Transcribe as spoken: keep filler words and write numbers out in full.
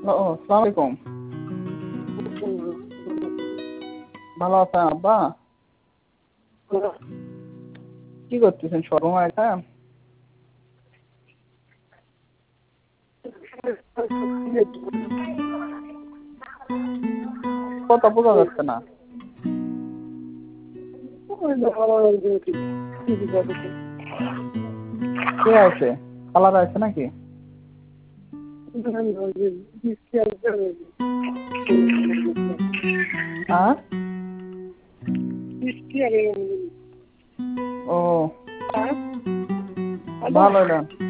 ও সালাম আলাইকুম। ভালো আছেন আব্বা? কি করতেছেন সর্বময় এটা? কথা বোঝা যাচ্ছে না। কে আছে? খালারা আছে নাকি? হ্যাঁ? ও ভালো না।